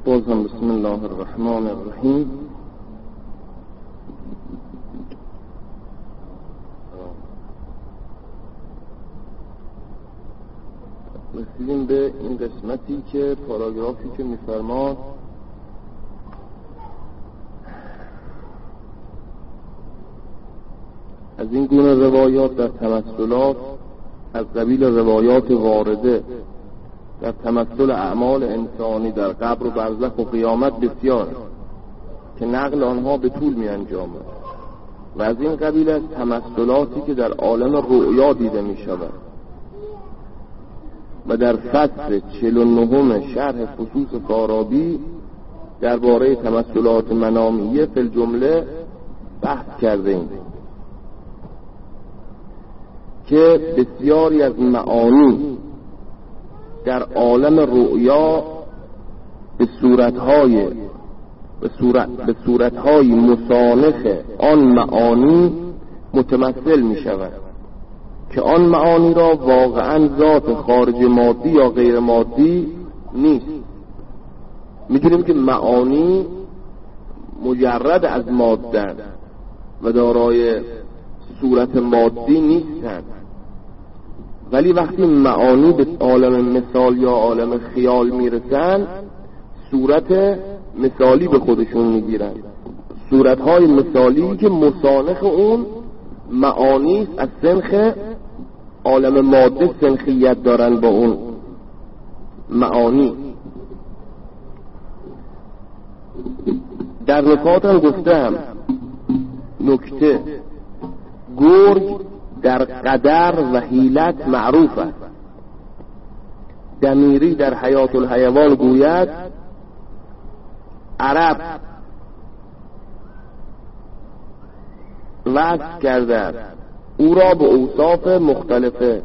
بازم بسم الله الرحمن الرحیم. رسیدیم به این قسمتی که پاراگرافی که می‌فرماد از این گونه روایات در تمثلات از قبیل روایات وارده در تمثل اعمال انسانی در قبر و برزخ و قیامت بسیار که نقل آنها به طول می انجامد و از این قبیل از تمثلاتی که در عالم رؤیا دیده می شود و در فصل 49 شرح فصوص فارابی درباره تمثلات منامیه فی الجمله بحث کرده ایم که بسیاری از معانی در عالم رؤیا به صورتهای مسانخ آن معانی متمثل می شود که آن معانی را واقعا ذات خارج مادی یا غیر مادی نیست. می‌دونیم که معانی مجرد از مادن و دارای صورت مادی نیستند، ولی وقتی معانی به عالم مثال یا عالم خیال میرسن صورت مثالی به خودشون میگیرن، صورتهای مثالی که مسانخ اون معانی است، از سنخ عالم ماده سنخیت دارن با اون معانی. در نکات هم گفتم نکته گرگ در قدر و حیلت معروف است. دمیری در حیات الحیوان گوید عرب وصف کرده او را به اوصاف مختلفه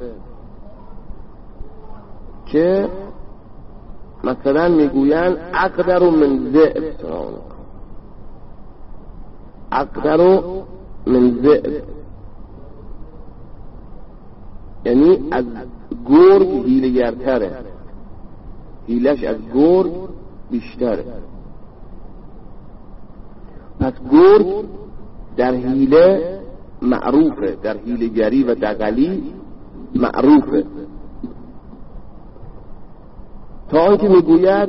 که مثلا میگویند اقدر من ذئب، اقدر من ذئب یعنی از گرگ حیله‌گرتره، حیلش از گرگ بیشتره. پس گرگ در حیله معروفه، در حیله‌گری و دغلی معروفه، تا آنکه میگوید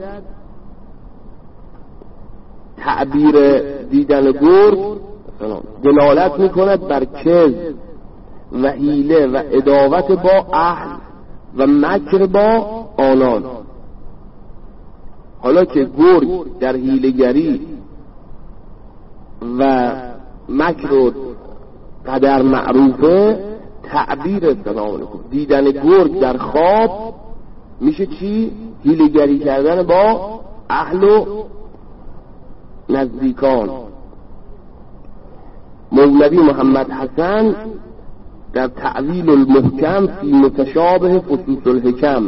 تعبیر دیدن گرگ دلالت میکند بر کذب و حیله و عداوت با اهل و مکر با آنان. حالا که گرگ در حیله‌گری و مکر و قدر معروفه، تعبیر دیدن گرگ در خواب میشه چی؟ حیله‌گری کردن با اهل و نزدیکان. مولوی محمد حسن در تعویل المحکم فی متشابه فصوص الحکم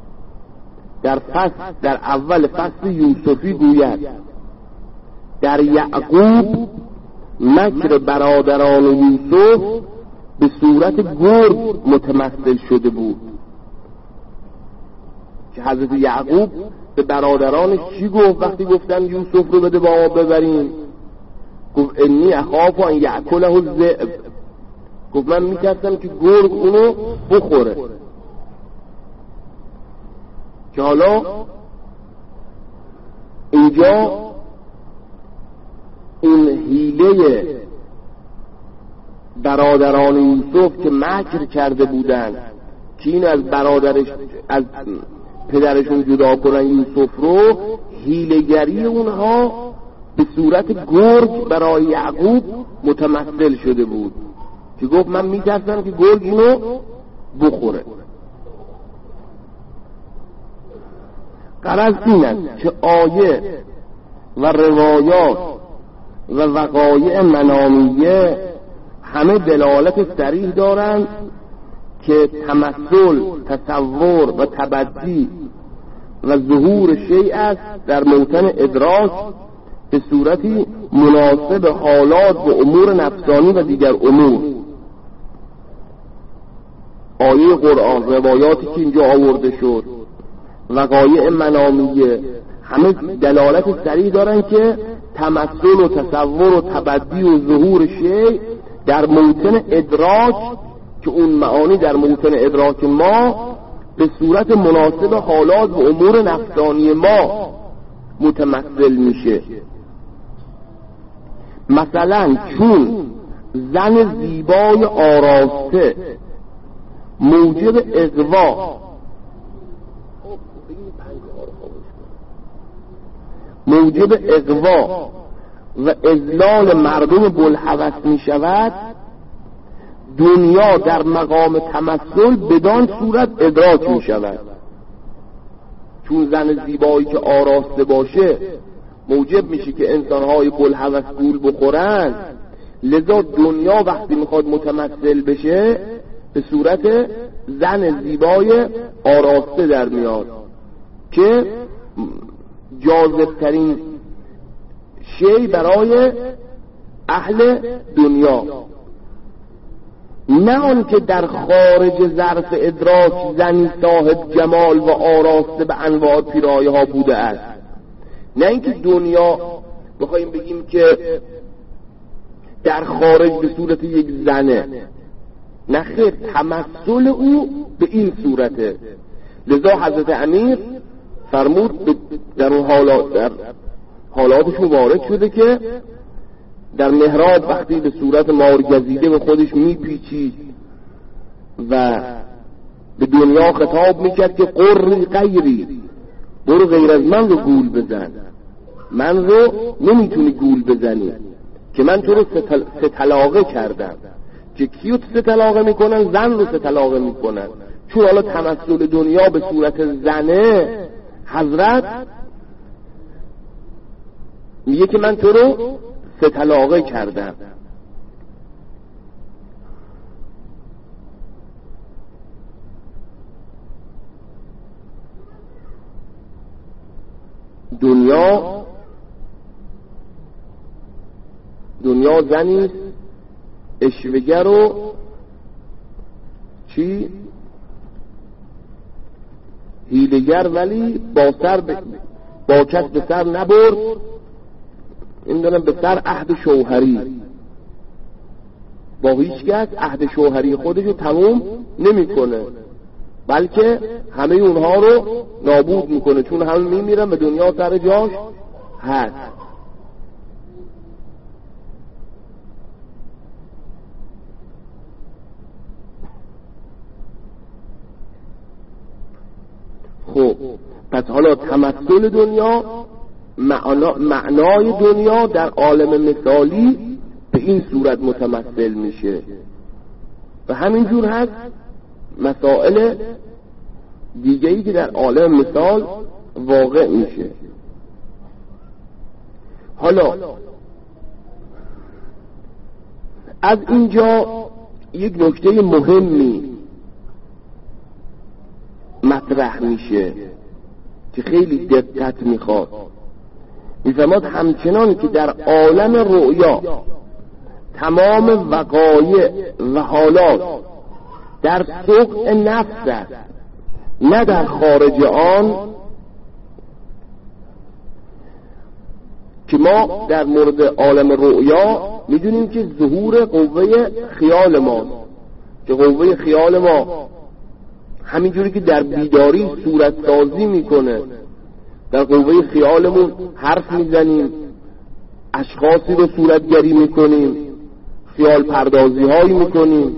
در اول فصل یوسفی گوید در یعقوب مکر برادران یوسف به صورت گرگ متمثل شده بود. که حضرت یعقوب به برادرانش چی گفت وقتی گفتن یوسف رو بده با ما ببریم؟ گفت انی اخاف ان یأکله الذئب، گفت من میترسم که گرگ اونو بخوره. که حالا اینجا این حیله برادران یوسف که مکر کرده بودن که این از پدرشون جدا کنن یوسف رو، حیله‌گری اونها به صورت گرگ برای یعقوب متمثل شده بود که گفت من میترسم که گرگ اینو بخوره. غرض این است که آیه و روایات و وقایع منامیه همه دلالت صریح دارند که تمثل، تصور و تبدی و ظهور شیء است در موطن ادراک به صورتی مناسب حالات و امور نفسانی و دیگر امور. آیه قرآن، روایاتی که اینجا آورده شد، وقایع منامیه، همه دلالت صریح دارن که تمثل و تصور و تبدی و ظهور شیء در موطن ادراک، که اون معانی در موطن ادراک ما به صورت مناسب حالات و امور نفسانی ما متمثل میشه. مثلا چون زن زیبای آراسته موجب اغوا و اذلال مردم بوالهوس می شود، دنیا در مقام تمثل بدان صورت ادراک می شود. چون زن زیبایی که آراسته باشه موجب میشه که انسانهای بوالهوس گول بخورن، لذا دنیا وقتی میخواد متمثل بشه به صورت زن زیبای آراسته در میاد که جاذبترین شی برای اهل دنیا، نه آن که در خارج ظرف ادراک زنی صاحب جمال و آراسته به انواع پیرایه ها بوده است. نه اینکه دنیا بخوایم بگیم که در خارج به صورت یک زنه، نه خیر، تمثل او به این صورته. لذا حضرت امیر فرمود در اون حالاتش وارد شده که در محراب وقتی به صورت مارگزیده به خودش میپیچید و به دنیا خطاب میکرد که قری غیری، برو غیر از من رو گول بزن، من رو نمیتونی گول بزنی که من تو رو ستلاقه کردم. که کیو ستلاقه میکنن؟ زن رو ستلاقه میکنن. چون حالا تمثل دنیا به صورت زنه، حضرت میگه که من تو رو ستلاقه کردم. دنیا زنی اشوگر و چی هیلگر، ولی با کس به سر نبرد، این دارم به سر عهد شوهری، با هیچ کس عهد شوهری خودشو تموم نمیکنه، بلکه همه اونها رو نابود میکنه، چون همه میمیرن، به دنیا سر جاش هست. خب پس حالا تمثل دنیا، معنای دنیا در عالم مثالی به این صورت متمثل میشه و همینجور هست مسائل دیگه‌ای که در عالم مثال واقع میشه. حالا از اینجا یک نکته مهمی مطرح میشه که خیلی دقت میخواد. میفرماد همچنان که در عالم رؤیا تمام وقایع و حالات در سوق نفس است، نه در خارج آن، که ما در مورد عالم رؤیا میدونیم که ظهور قوه خیال ماست، که قوه خیال ما همینجوری که در بیداری صورت سازی میکنه، در قوه خیالمون حرف میزنیم، اشخاصی رو صورتگری میکنیم، خیال پردازی هایی میکنیم،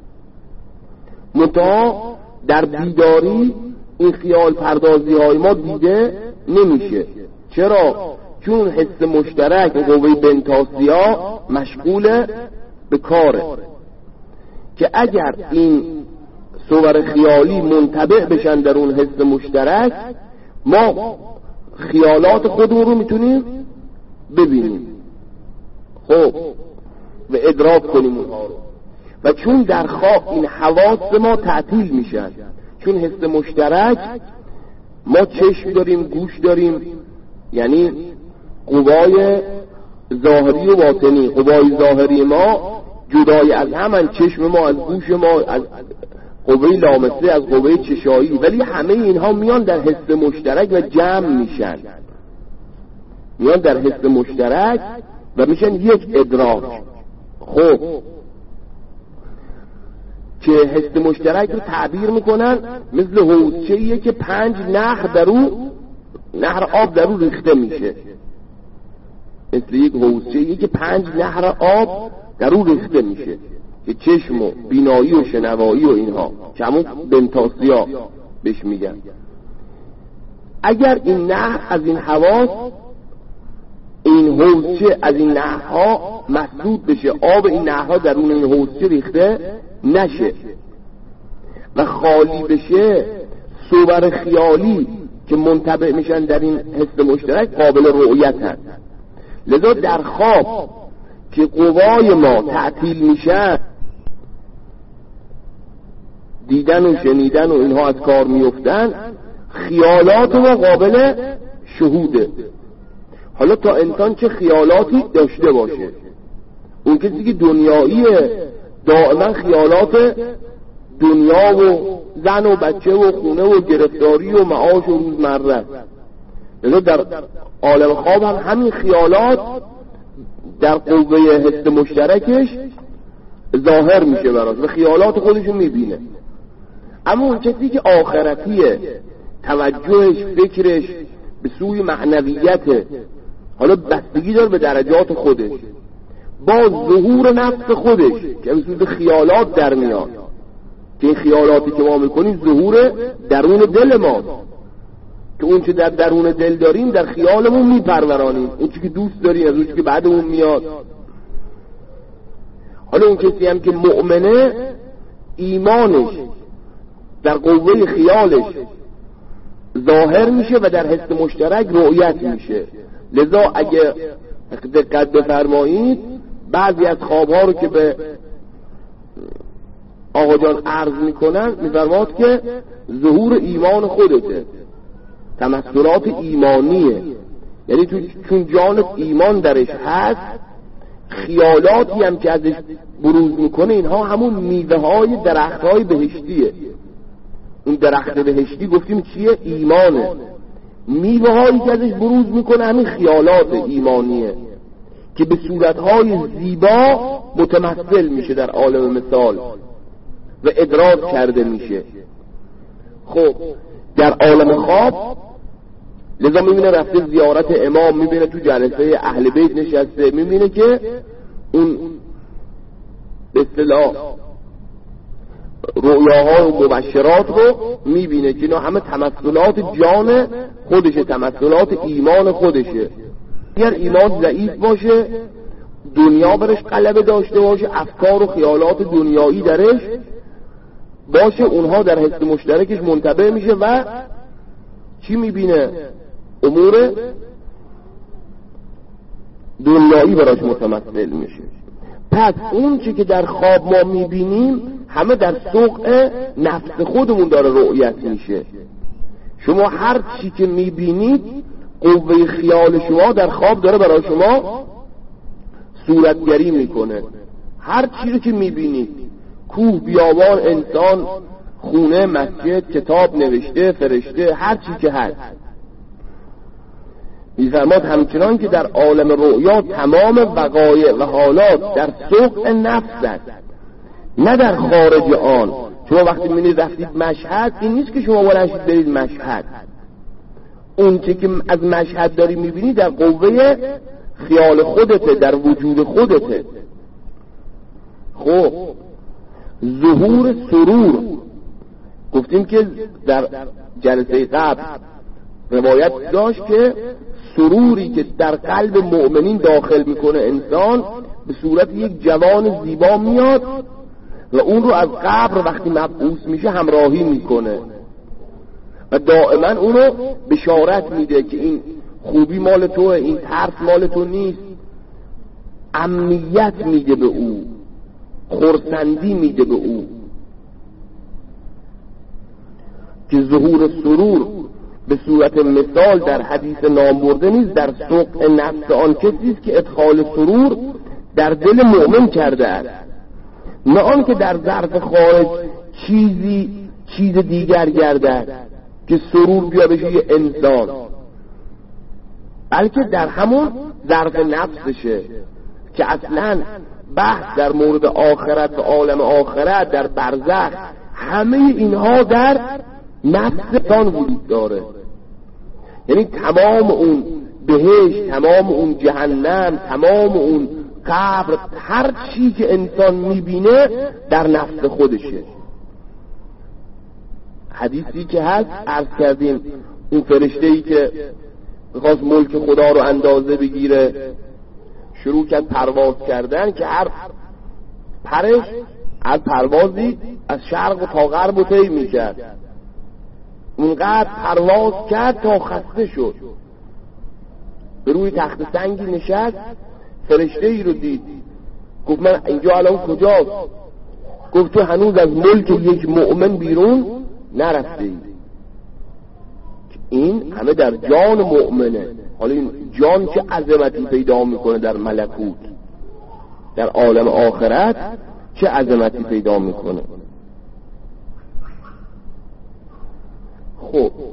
منتها در بیداری این خیال پردازی های ما دیده نمیشه. چرا؟ چون حس مشترک قوه بنتاسیا مشغول به کاره، که اگر این صور خیالی منطبع بشن در اون حس مشترک، ما خیالات خودمون رو میتونیم ببینیم، خب و ادراک کنیم اونها رو. و چون در خواب این حواس ما تعطیل میشن، چون حس مشترک، ما چشم داریم، گوش داریم، یعنی قوای ظاهری و باطنی. قوای ظاهری ما جدای از همن، چشم ما از گوش ما، از قوه لامسه از قوه چشایی، ولی همه اینها میان در حس مشترک و جمع میشن. میان در حس مشترک و میشن یک ادراک. خب که حس مشترک رو تعبیر میکنن مثل حوضچه‌ایه که 5 نهر آب در اون ریخته میشه، مثل یک حوضچه‌ایه که 5 نهر آب در اون ریخته میشه که چشم و بینایی و شنوایی و اینها که همون بنتاسیا بهش میگن. اگر این نهر از این حواس، این حوضچه از این نهرها مسدود بشه، آب این نهرها درون این حوضچه ریخته نشه و خالی بشه، صور خیالی که منطبع میشن در این حس مشترک قابل رؤیت هست. لذا در خواب که قوای ما تعطیل میشن، دیدن و شنیدن و اینها از کار میفتن، خیالات ما قابل شهوده. حالا تا انسان چه خیالاتی داشته باشه، اون کسی که دنیاییه دائما خیالات دنیا و زن و بچه و خونه و گرفتاری و معاش و روزمره. لذا در عالم خواب هم همین خیالات در قوه حس مشترکش ظاهر میشه براش و خیالات خودشو میبینه. اما اون کسی که آخرتیه، توجهش فکرش به سوی معنویته، حالا بستگی داره به درجات خودش، با ظهور نفس خودش که به سوی خیالات در میاد، که این خیالاتی که ما میکنیم ظهور درون دل ما، که اون چه در درون دل داریم در خیالمون میپرورانیم، اون چی که دوست داریم از اون چی که بعدمون میاد. حالا اون کسی هم که مؤمنه، ایمانش در قوه خیالش ظاهر میشه و در حس مشترک رؤیت میشه. لذا اگه دقت بفرمایید بعضی از خوابها رو که به آقا جان عرض میکنن میفرماد که ظهور ایمان خودته، تمثلات ایمانیه، یعنی چون جان ایمان درش هست، خیالاتی هم که ازش بروز میکنه اینها همون میوه های درخت های بهشتیه. اون درخت بهشتی گفتیم چیه؟ ایمانه. میوه هایی که ازش بروز میکنه همین خیالات ایمانیه که به صورتهای زیبا متمثل میشه در عالم مثال و ادراک کرده میشه. خب در عالم خواب لذا میبینه رفته زیارت امام، میبینه تو جلسه اهل بیت نشسته، میبینه که اون به اصطلاح رؤیاها و مبشرات رو میبینه که اینا همه تمثلات جان خودشه، تمثلات ایمان خودشه. اگر ایمان ضعیف باشه، دنیا برش غلبه داشته باشه، افکار و خیالات دنیایی درش باشه، اونها در حس مشترکش منطبع میشه و چی میبینه؟ امور دنیایی براش متمثل میشه. پس اون چی که در خواب ما میبینیم همه در سوق نفس خودمون داره رؤیت میشه. شما هر چی که میبینید قوه خیال شما در خواب داره برای شما صورتگری میکنه. هر چی رو که میبینید، کوه، بیابان، انسان، خونه، مسجد، کتاب نوشته، فرشته، هر چی که هست، می‌فرماد همچنان که در عالم رؤیا تمام وقایع و حالات در سوق نفس است، نه در خارج آن. شما وقتی می‌بینید رفتید مشهد، این نیست که شما بلند شید برید مشهد. اون چی که از مشهد داری می‌بینی در قوه خیال خودته، در وجود خودته. خب ظهور سرور، گفتیم که در جلسه قبل روایت داشت که سروری که در قلب مؤمنین داخل میکنه انسان به صورت یک جوان زیبا میاد و اون رو از قبر وقتی مبعوث میشه همراهی میکنه و دائما اون رو بشارت میده که این خوبی مال توه، این ترس مال تو نیست. امنیت میده به او، خرسندی میده به او. که ظهور سرور به صورت مثال در حدیث نامبرده نیست، در سوق نفس آن کسی است که ادخال سرور در دل مؤمن کرده است، نه آن که در ظرف خارج چیز دیگر گردد که سرور بیا بشه یه انسان. بلکه در همون ظرف نفسشه که اصلا بحث در مورد آخرت و عالم آخرت در برزخ همه اینها در نفسشان وجود داره. یعنی تمام اون بهشت، تمام اون جهنم، تمام اون قبر، هر چی که انسان میبینه در نفس خودشه. حدیثی که هست عرض کردیم اون فرشته‌ای که بخواست ملک خدا رو اندازه بگیره شروع کرد پرواز کردن که هر پرش از پروازی از شرق تا غرب رو طی میکرد. اونقدر پرواز کرد تا خسته شد، به روی تخت سنگی نشست، فرشته‌ای رو دید، گفت من اینجا الان کجاست؟ گفت تو هنوز از ملک یک مؤمن بیرون نرفته ای. این همه در جان مؤمنه. حالا این جان چه عظمتی پیدا میکنه در ملکوت، در عالم آخرت چه عظمتی پیدا میکنه. خب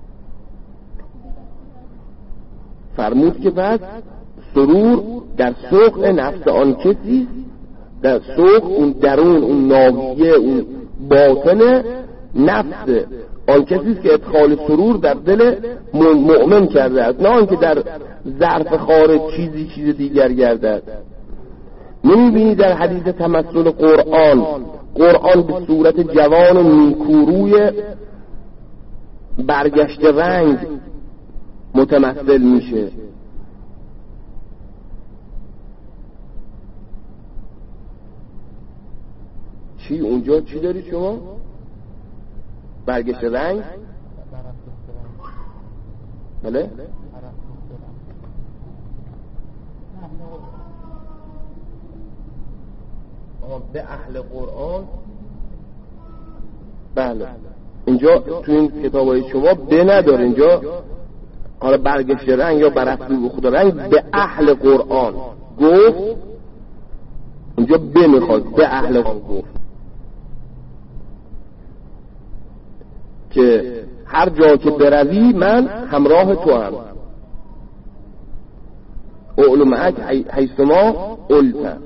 فرمود که پس سرور در سوق نفس آن کسی، در سوق اون درون، اون ناحیه، اون باطن نفس آن کسی که ادخال سرور در دل مؤمن کرده است، نه آنکه در ظرف خارج چیز دیگر گردد. نمی‌بینی در حدیث تمثل قرآن به صورت جوان نیکوروی برگشت رنگ متمثل میشه. چی اونجا چی داری شما؟ برگشت رنگ؟ بله؟ به اهل قرآن. بله اینجا تو این کتابای شما به نداره، اینجا حالا برگشت رنگ یا برافروخت رنگ به اهل قرآن گفت، اینجا به میخواد به اهل قرآن گفت که هر جا که بروی من همراه تو هم، اولو معک حیثما قلت.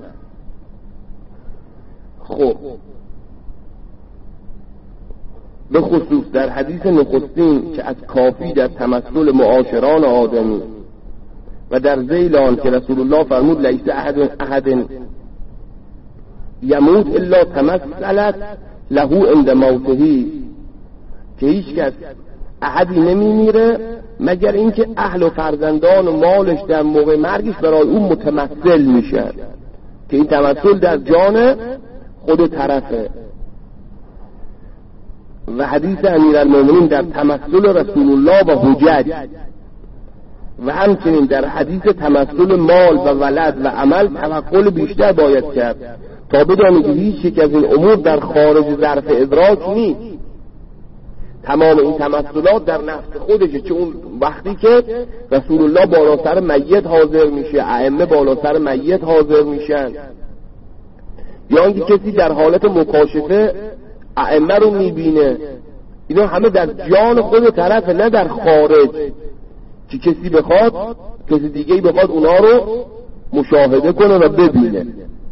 خب به خصوص در حدیث نخستین که از کافی در تمثل معاشران آدمی و در ذیل آن که رسول الله فرمود لیس احد یموت الا تمثلت له عند موته، که هیچ کس احدی نمیمیره مگر اینکه اهل و فرزندان و مالش در موقع مرگش برای اون متمثل میشه، که این تمثل در جان خود طرفه. و حدیث امیرالمومنین در تمثل رسول الله و حجج، و همچنین در حدیث تمثل مال و ولد و عمل توقل بیشتر باید کرد تا بدانید که هیچ یک از این امور در خارج ظرف ادراک نیست. تمام این تمثلات در نفس خودشه، چه اون وقتی که رسول الله بالا سر میت حاضر میشه، ائمه بالا سر میت حاضر میشن، یا اینکه کسی در حالت مکاشفه ائمه رو میبینه، اینا همه در جان خود طرفه، نه در خارج که کسی بخواد کسی دیگه‌ای بخواد اونا رو مشاهده کنه و ببینه.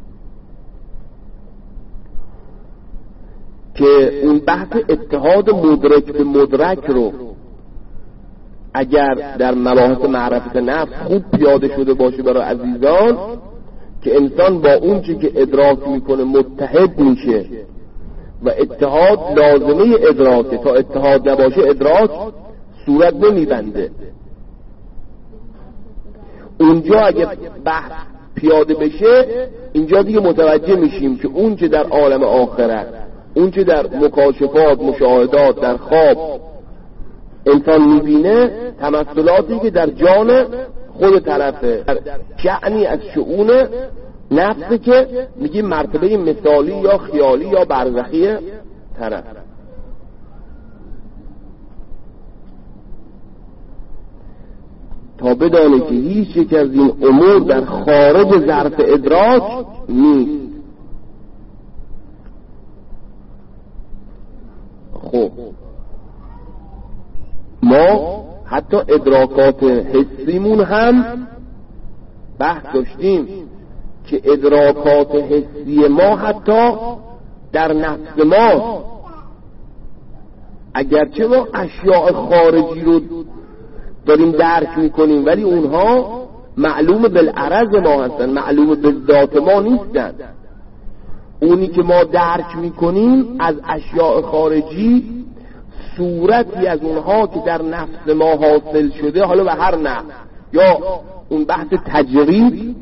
که اون بحث اتحاد مدرک به مدرک رو اگر در مباحث معرفت نفس خوب پیاده شده باشه برای عزیزان، که انسان با اون چی که ادراک میکنه متحد میشه و اتحاد لازمه ادراکه، تا اتحاد نباشه ادراک صورت نمیبنده. اونجا اگه بحث پیاده بشه اینجا دیگه متوجه میشیم که اون چه در عالم آخرت، اون چه در مکاشفات، مشاهدات، در خواب انسان میبینه، تمثلاتی که در جان خود طرفه، شأنی از شؤون نفسی که میگیم مرتبه مثالی یا خیالی یا برزخی طرف. تا بدانه که هیچ یک از این امور در خارج ظرف ادراک نیست. خب ما حتی ادراکات حسیمون هم بحث داشتیم که ادراکات حسی ما حتی در نفس ما، اگرچه ما اشیاء خارجی رو داریم درک میکنیم ولی اونها معلوم بالعرض ما هستن، معلوم به ذات ما نیستن. اونی که ما درک میکنیم از اشیاء خارجی صورتی از اونها که در نفس ما حاصل شده، حالا به هر نحو، یا اون بحث تجرید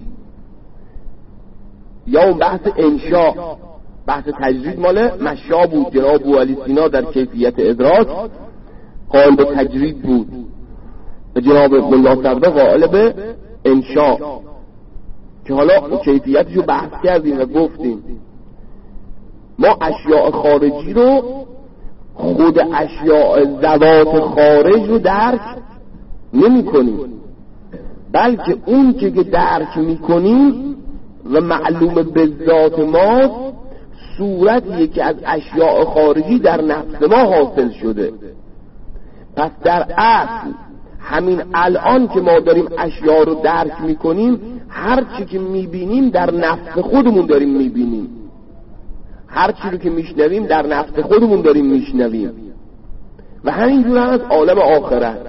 یا اون بحث انشاء. بحث تجرید مال مشا بود، جناب ابوعلی سینا در کیفیت ادراک قائل به تجرید بود و جناب ملا صدرا قائل به انشاء، که حالا اون کیفیتشو بحث کردیم و گفتیم ما اشیاء خارجی رو، خود اشیاء ذوات خارج رو درک نمی کنیم، بلکه اون که درک می کنیم و معلوم به ذات ما صورتیه که از اشیاء خارجی در نفس ما حاصل شده. پس در اصل همین الان که ما داریم اشیاء رو درک می کنیم، هر چی که می بینیم در نفس خودمون داریم می بینیم، هر چی رو که میشنویم در نفس خودمون داریم میشنویم. و همینجور هم از عالم آخرت،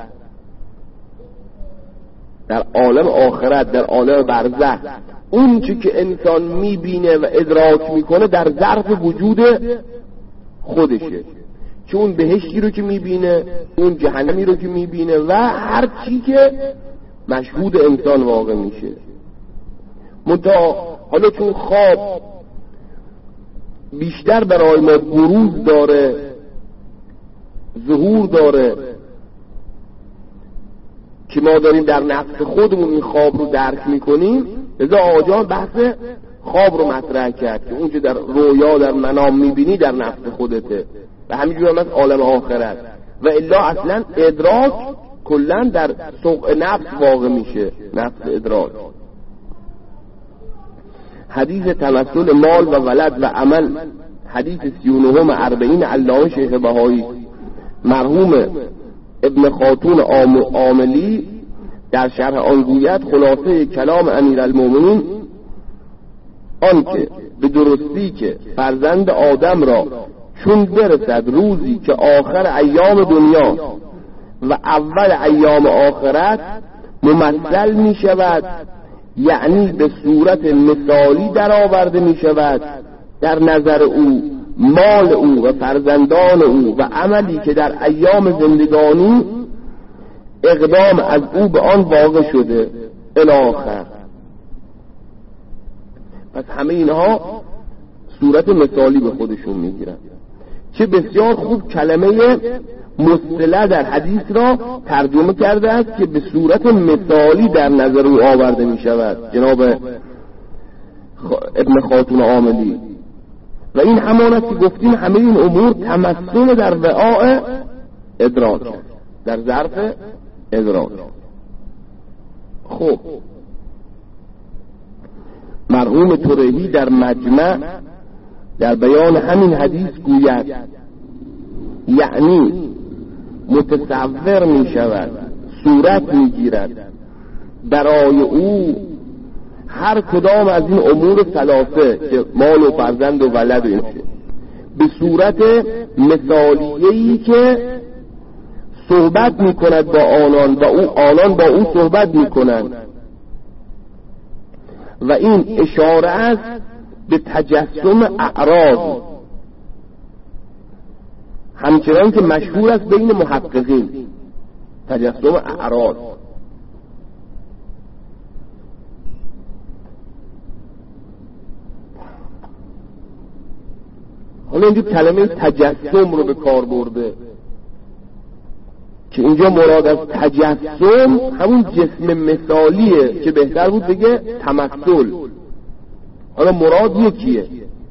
در عالم آخرت، در عالم برزخ، اون چی که انسان میبینه و ادراک میکنه در ظرف وجود خودشه، چون بهشتی رو که میبینه، اون جهنمی رو که میبینه و هر چی که مشهود انسان واقع میشه. منتها حالا چون خواب بیشتر برای ما بروز داره، ظهور داره، که ما داریم در نفس خودمون این خواب رو درک میکنیم، لذا آقا بحث خواب رو مطرح کرد که اون که در رویا در منام میبینی در نفس خودته و همینجور هم از عالم آخرت. و الا اصلا ادراک کلن در سوق نفس واقع میشه، نفس ادراک. حدیث تمثل مال و ولد و عمل، حدیث 39 40 علامه شیخ بهایی مرحوم ابن خاتون عاملی در شرح آن گوید خلاصه کلام امیرالمومنین آنکه به درستی که فرزند آدم را چون برسد روزی که آخر ایام دنیا و اول ایام آخرت ممثل می شود، یعنی به صورت مثالی در آورده می شود در نظر او مال او و فرزندان او و عملی که در ایام زندگانی اقدام از او به آن واقع شده الی آخر. پس همه اینها صورت مثالی به خودشون میگیرن. چه بسیار خوب کلمه مصطلح در حدیث را ترجمه کرده است که به صورت مثالی در نظر او آورده می شود جناب ابن خاتون عاملی. و این همان است که گفتیم همه این امور تمثل در وعاء ادراک، در ظرف ادراک. خب مرحوم ترهی در مجمع در بیان همین حدیث گوید یعنی متصور می شود، صورت می گیرد برای او هر کدام از این امور ثلاثه که مال و فرزند و ولد و این به صورت مثالیه‌ای که صحبت می کند با آنان و آنان با او صحبت می کنند. و این اشاره است به تجسم اعراض، همچنان که مشهور است بین محققین تجسم اعراض. حالا اینجا کلمه تجسم رو به کار برده که اینجا مراد از تجسم همون جسم مثالیه که بهتر بود بگه تمثل. حالا مراد یکیه،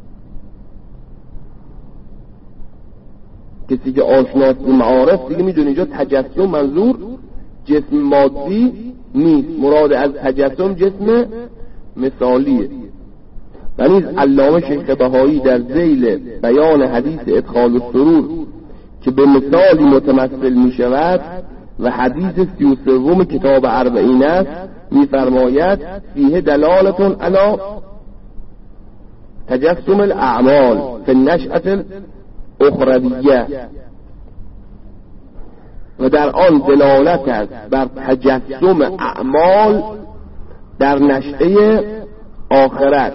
کسی که آشناست به معارف دیگه میدونه اینجا تجسم منظور جسم مادی نیست، مراد از تجسم جسم مثالیه. و نیز علامه شیخ بهایی در ذیل بیان حدیث ادخال السرور که به مثالی متمثل می شود و حدیث 33 کتاب اربعین است میفرماید فیه دلالتون علی تجسم الاعمال فی النشأة الاخرویه، و در آن دلالت است بر تجسم اعمال در نشأه آخرت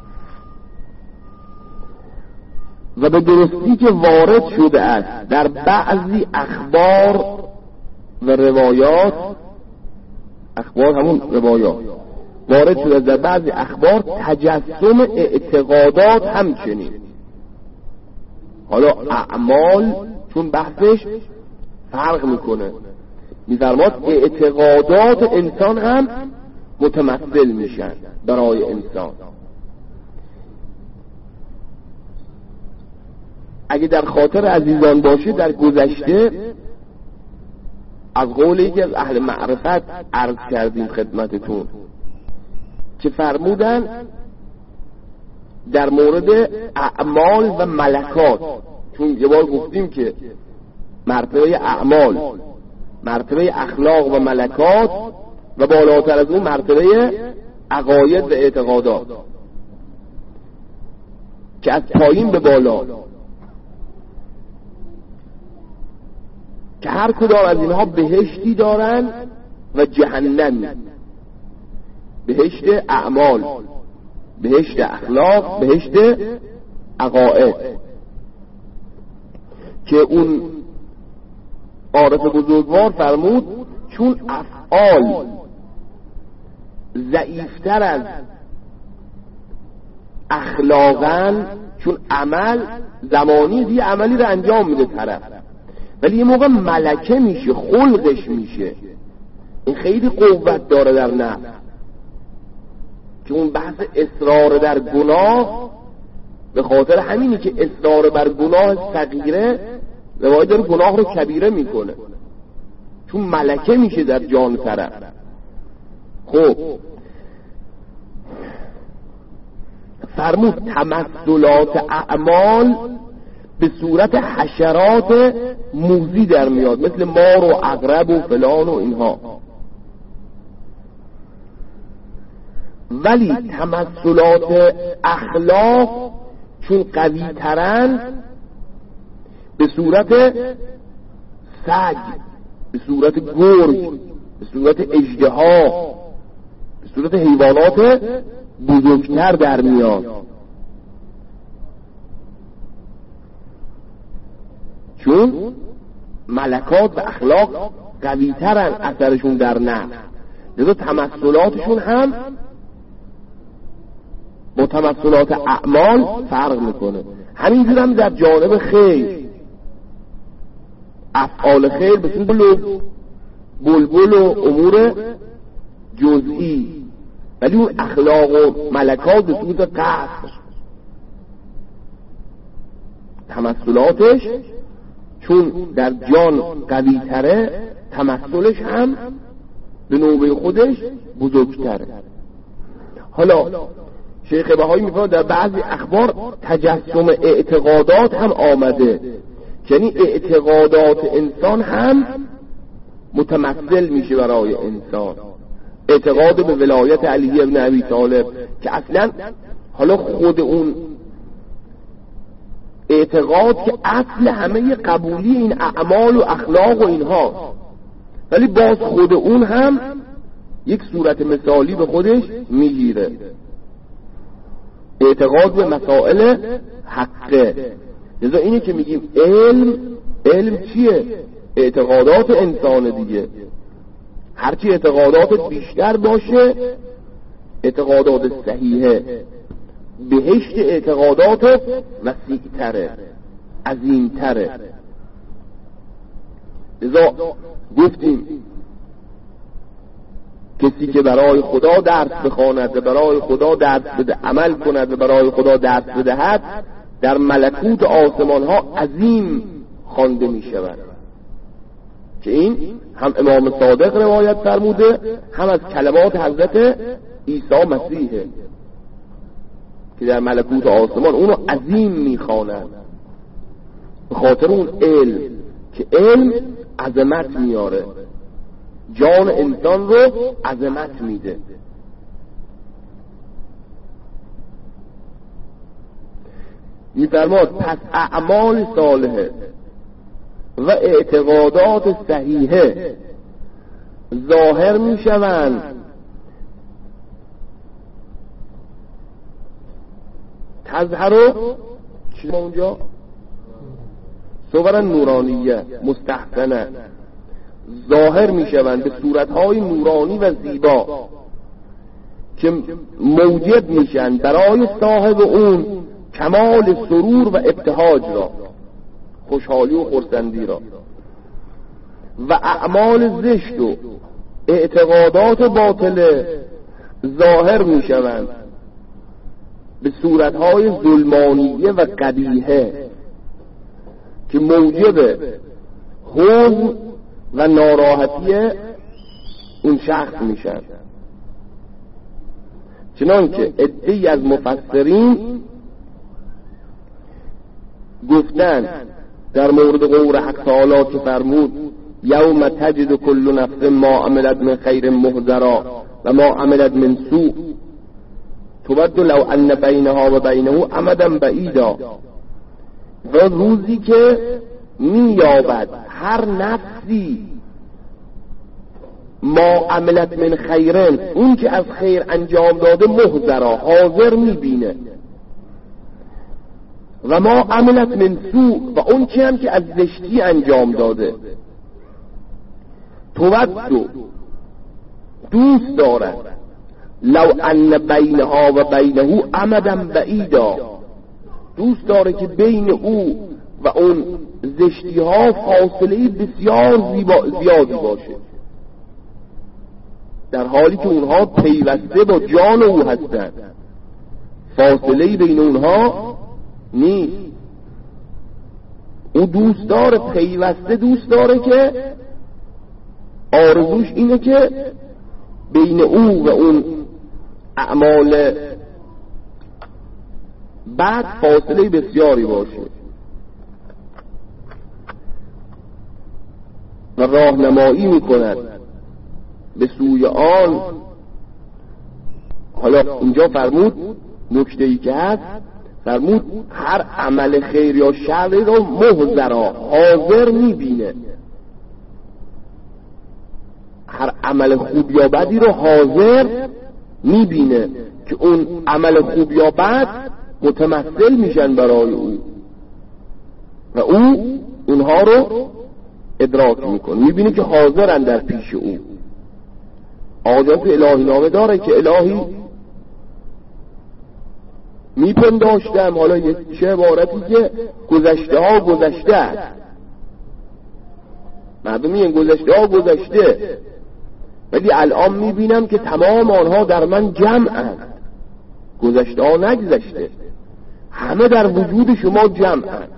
و به درستی که وارد شده است در بعضی اخبار و روایات، اخبار همون روایات، وارد شده در بعضی اخبار تجسم اعتقادات همچنین. حالا اعمال چون بحثش فرق میکنه، میفرماد اعتقادات انسان هم متمثل میشن برای انسان. اگه در خاطر عزیزان باشه، در گذشته از قولی که از اهل معرفت عرض کردیم خدمتتون که فرمودن در مورد اعمال و ملکات، چون یه بار گفتیم که مرتبه اعمال، مرتبه اخلاق و ملکات و بالاتر از اون مرتبه عقاید و اعتقادات، که از پایین به بالا، که هر کدام از اینها بهشتی دارن و جهنمی. بهشت اعمال، بهشت اخلاق، بهشت عقاید. که اون عارف بزرگوار فرمود چون افعال ضعیفتر از اخلاقن، چون عمل زمانی دیگه عملی رو انجام میده طرف، ولی یه موقع ملکه میشه، خلقش میشه، این خیلی قوت داره در نفس. که اون بحث اصرار در گناه، به خاطر همینی که اصرار بر گناه صغیره روایت داره گناه رو کبیره میکنه، چون ملکه میشه در جان طرف. خب فرمود تمثلات اعمال به صورت حشرات موذی در میاد، مثل مار و عقرب و فلان و اینها. ولی تمثلات اخلاق چون قوی ترن به صورت سگ، به صورت گرگ، به صورت اژدها، به صورت حیوانات بزرگتر در میاد. چون ملکات و اخلاق قوی ترن اثرشون در نفس، لذا تمثلاتشون هم با تمثلات اعمال فرق میکنه. همینجور هم در جانب خیر، افعال خیر به صورت بلبل و امور جزئی، ولی اون اخلاق و ملکات به صورت قصر. تمثلاتش چون در جان قوی تره، تمثلش هم به نوبه خودش بزرگتره. حالا شیخ بهایی میفرماید در بعضی اخبار تجسم اعتقادات هم آمده، یعنی اعتقادات انسان هم متمثل میشه برای انسان. اعتقاد به ولایت علی ابن ابی طالب که اصلا حالا خود اون اعتقاد که اصل همه قبولی این اعمال و اخلاق و اینها، ولی باز خود اون هم یک صورت مثالی به خودش میگیره. اعتقاد به مسائل حقه. لذا اینه که میگیم علم چیه؟ اعتقادات انسان دیگه. هرچی اعتقادات بیشتر باشه، اعتقادات صحیحه، بهشت اعتقادات وسیع‌تره، عظیم‌تره. لذا گفتیم کسی که برای خدا درس بخواند و برای خدا درس بده، عمل کند و برای خدا درس بدهد، در ملکوت آسمان ها عظیم خوانده می شود. که این هم امام صادق روایت فرموده، هم از کلمات حضرت عیسی مسیحه که در ملکوت آسمان اونو عظیم می خواند، به خاطر اون علم، که علم عظمت میاره، جان انسان رو عظمت میده. میفرماد پس اعمال صالحه و اعتقادات صحیحه ظاهر میشوند تظهر چی اونجا صورا نورانیه مستحسنه، ظاهر میشوند به صورتهای نورانی و زیبا که موجب میشن برای صاحب اون کمال سرور و ابتهاج را، خوشحالی و خرسندی را. و اعمال زشت و اعتقادات باطله ظاهر میشوند به صورتهای ظلمانیه و قبیحه که موجب حزن و ناراحتی اون شخص میشن. چنانکه عده‌ای از مفسرین گفتن در مورد قول حق تعالی که فرمود یوم تجد کل نفس ما عملت من خیر محضرا و ما عملت من سوء تود لو ان بینها و بینه امدا بعیدا، و روزی که مییابد هر نفسی ما عملت من خیرن، اون که از خیر انجام داده، محضرا حاضر میبینه، و ما عملت من سوء و اون که هم که از زشتی انجام داده، تودو دوست دارد لو ان بینها و بینه امدا بعیدا، دوست داره که بین او و اون زشتی ها فاصله بسیار زیادی باشه، در حالی که اونها پیوسته با جان او هستند، فاصله بین اونها نیست. او دوست داره، پیوسته دوست داره که آرزوش اینه که بین او و اون اعمال بعد فاصله بسیاری باشه و راهنمایی میکند به سوی آن. حالا اینجا فرمود نکته‌ای که هست، فرمود هر عمل خیر یا شر رو محضرا حاضر میبینه، هر عمل خوب یا بدی رو حاضر میبینه که اون عمل خوب یا بد متمثل میشن برای او و او اونها رو ادراک میکنه، میبینه که حاضرن در پیش او. آجات الهی نامه داره که الهی میپنداشتم، حالا چه عبارتی که گذشته ها گذشته است، مردم میگن گذشته ها گذشته، ولی الان میبینم که تمام آنها در من جمعند، گذشته ها نگذشته، همه در وجود شما جمعند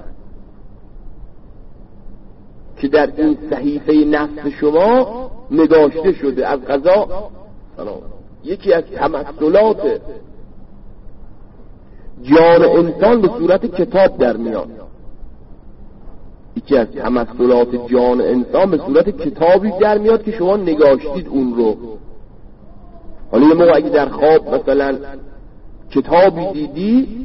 که در این صحیفه نفس شما نگاشته شده. از قضا یکی از تمثلات جان انسان به صورت کتاب در میاد، یکی از تمثلات جان انسان به صورت کتابی در میاد که شما نگاشتید اون رو. حالا یه موقع اگه در خواب مثلا کتابی دیدی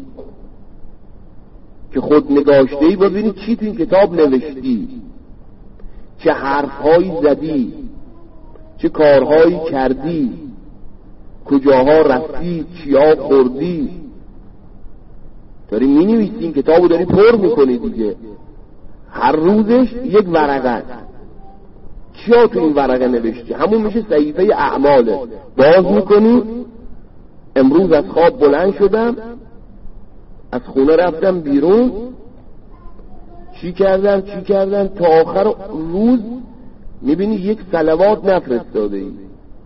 که خود نگاشتهی، ببینی چی تو این کتاب نوشتی، چه حرفهایی زدی، چه کارهایی کردی، کجاها رفتی، چیا خوردی، داری می نویسی، این کتابو داری پر میکنی دیگه. هر روزش یک ورقه، چیا تو این ورقه نوشتی، همون میشه صحیفه اعماله. باز میکنی، امروز از خواب بلند شدم، از خونه رفتم بیرون، چی کردم تا آخر روز میبینی یک صلوات نفرستاده ای،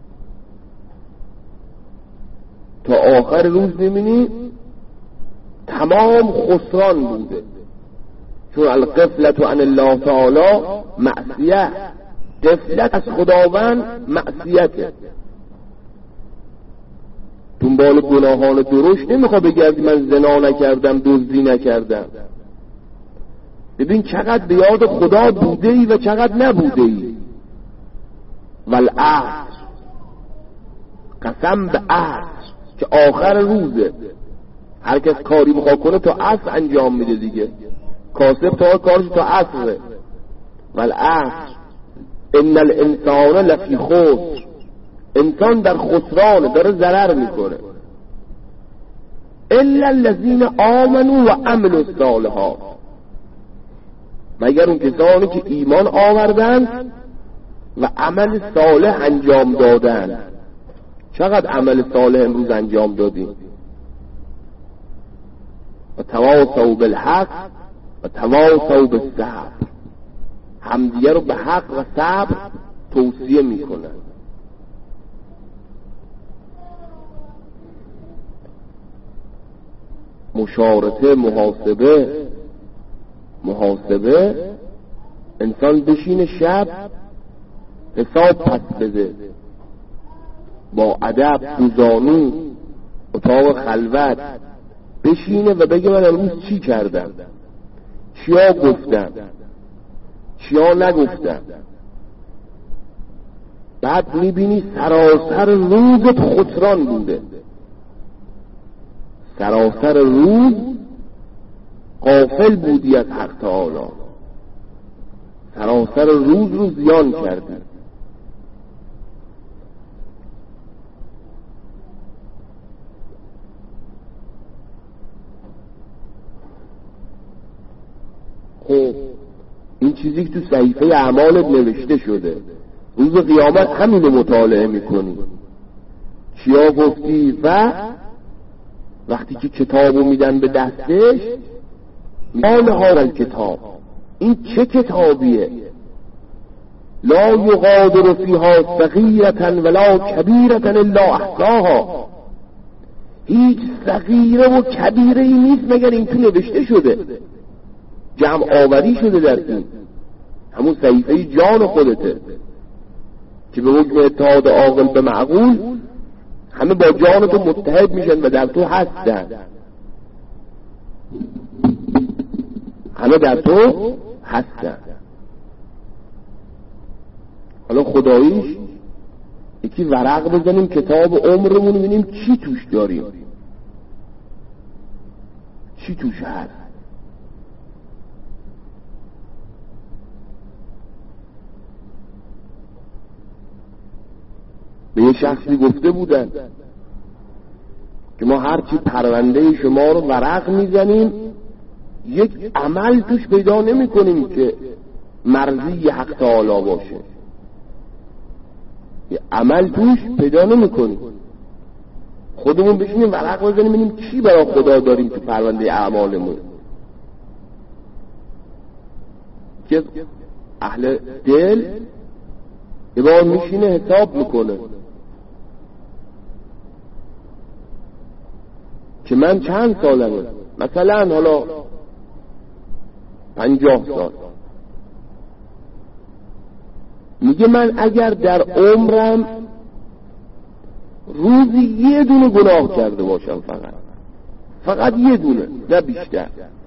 تا آخر روز میبینی تمام خسران بوده، چون الغفلة عن الله تعالی معصیه، غفلت از خداوند معصیته. دنبال گناهان درشت نمیخواد بگردی من زنا نکردم، دزدی نکردم، ببین چقدر به یاد خدا بوده ای و چقدر نبوده ای. والعصر، قسم به عصر که آخر روزه. هر کس کاری بخواد کنه تا عصر انجام میده دیگه. کاسب تا کارش تا عصره. والعصر ان الانسان لفی خسر، انسان در خسرانه، داره ضرر میکنه. الا الذین آمنوا و عملوا الصالحات، مگر اون کسانی که ایمان آوردند و عمل صالح انجام دادند. چقدر عمل صالح امروز انجام دادیم؟ و تواصوا بالحق و تواصوا بالصبر، همدیگه رو به حق و صبر توصیه میکنن. مشارطه، محاسبه انسان بشینه شب حساب پس بده، با ادب دوزانو اتاق خلوت بشینه و بگه من امروز چی کردم، چیا گفتم، چیا نگفتم. بعد میبینی سراسر روزت خسران بوده، سراسر روز غافل بودی از حق تعالی، سراسر روز رو زیان کردی. خب این چیزی که تو صحیفه اعمالت نوشته شده، روز قیامت همینو مطالعه میکنی، چیا گفتی. و وقتی که کتابو میدن به دستش، مال ها کتاب، این چه کتابیه؟ لا یغادر فیها صغیرة ولا کبیرة الا احصاها، هیچ صغیره و کبیره ای نیست مگر این تو نوشته شده، جمع آوری شده در این همون صحیفه جان خودته که به حکم اتحاد عاقل به معقول همه با جان تو متحد میشن و در تو هستن، همه در تو هستن. حالا خداییش یکی ورق بزنیم کتاب عمرمون ببینیم چی توش داریم، چی توش هست. به یه شخصی گفته بودن که ما هرچی پرونده شما رو ورق میزنیم یک عمل توش پیدا نمی کنیم که مرضی حق تعالی باشه، یه عمل توش پیدا نمی کنیم. خودمون بشینیم ورق بزنیم ببینیم چی برای خدا داریم تو پرونده اعمالمون. که اهل دل یه بار میشینه حساب میکنه که من چند سالمه، مثلا حالا 50 سال، میگه من اگر در عمرم روزی یه دونه گناه کرده باشم، فقط یه دونه، نه بیشتر،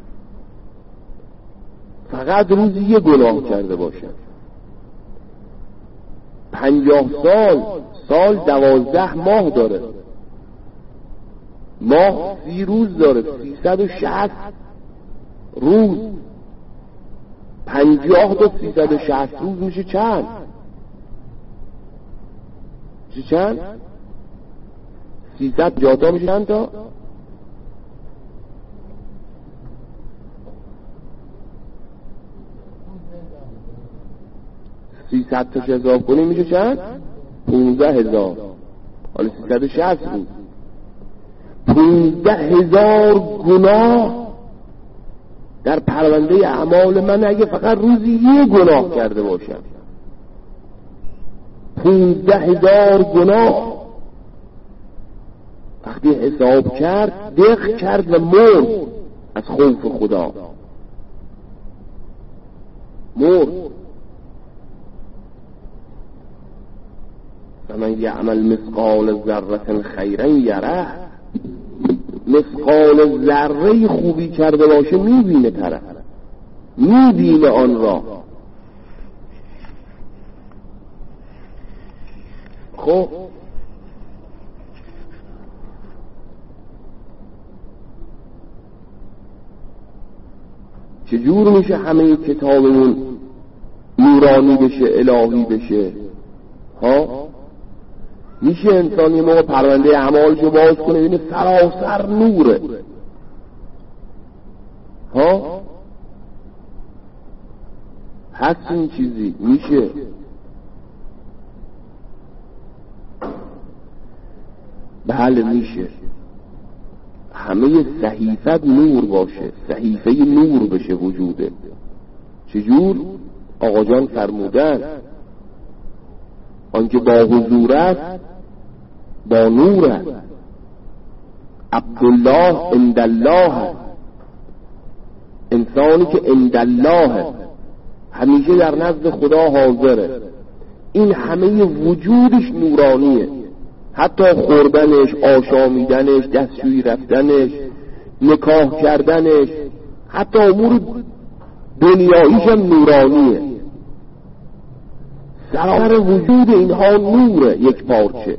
فقط روزی یه گناه کرده باشم، 50 سال 12 ماه داره، ماه 30 روز داره، 360 روز، 50 تا 360 روز میشه چند؟ میشه چند؟ 300 جاتا میشه چند تا؟ 300 تا حساب کنیم میشه چند؟ 15,000. حالا 360 روز 15,000 گناه در پرونده اعمال من. اگه فقط روزی یه گناه کرده باشم، 15,000 گناه وقتی حساب کرد دق کرد و مرد از خوف خدا، مرد. فمن یعمل مثقال ذره خیرا یره، مثقال ذره خوبی کرده باشه میبینه طرف، میبینه آن را. خب چجور میشه همه کتابمون نورانی بشه، الهی بشه؟ میشه انسان یه موقع پرونده اعمالشو باز کنه ببینه سراسر نوره؟ هست این چیزی؟ میشه. بله میشه. همه صحیفت نور باشه، صحیفه نور بشه وجوده. چجور؟ آقا جان فرمودن آنکه با حضور است با نور است. عبدالله عندالله، انسانی که عندالله همیشه در نزد خدا حاضره، این همه وجودش نورانیه، حتی خوردنش، آشامیدنش، دستشویی رفتنش، نکاح کردنش، حتی امور دنیاییش هم نورانیه. سراسر وجود اینها نوره، یک پارچه.